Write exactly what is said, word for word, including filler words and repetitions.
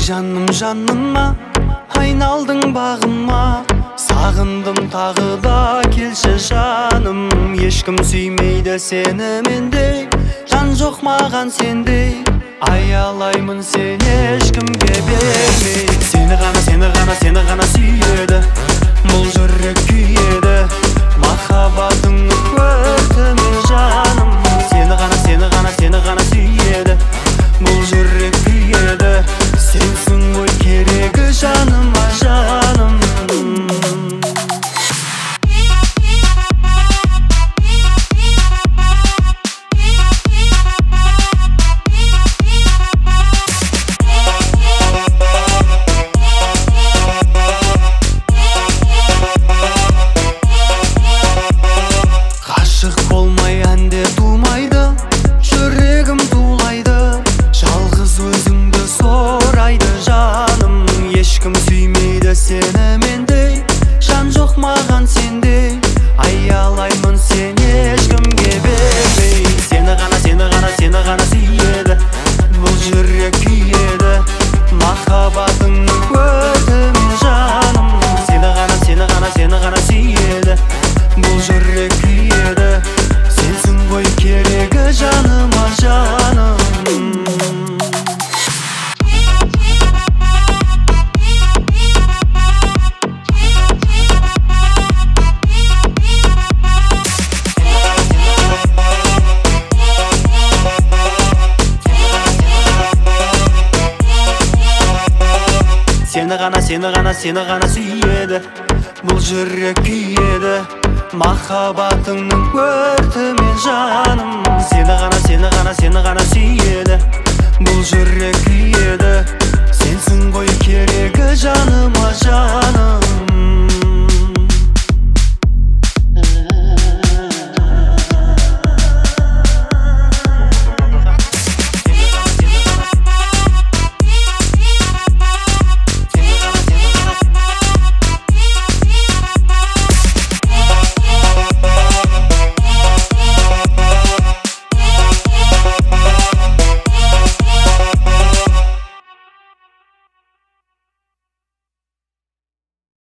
жаным жаныма айналдың бағыма, сағындым тағы да келші жаным. Ешкім сүймейді сені мендей, жан жоқ маған сендей, аялаймын сені ешкімге бермей. Сені ғана, сені ғана, сені ғана сүйеді, бұл жүрек күйеді, махаббатыңның өртімен жаным. Сені ғана, сені ғана, сені ғана сүйеді, бұл жүрек күйеді, сенсің ғой керегі жаныма жаным. Ғашық болмай әнде тумайды, жүрегім тулайды, жалғыз өзіңді сорайды жаным. Ешкім сүймейді сені мендей, жан жоқ маған сендей, аялаймын сені ешкімге бермей. Сені ғана, сені ғана, сені ғана сүйеді, бұл жүрек күйеді, махаббатыңның өртімен жаным. Сені ғана, сені ғана, сені ғана сүйеді, бұл жүрек күйеді, сенсің ғой керегі жаныма жаным. Сені ғана, сені ғана, сені ғана сүйеді, бұл жүрек күйеді, махаббатыңның өртімен жаным. Сені ғана, сені ғана, сені ғана сүйеді, бұл жүрек күйеді, сенсің ғой керегі жаным.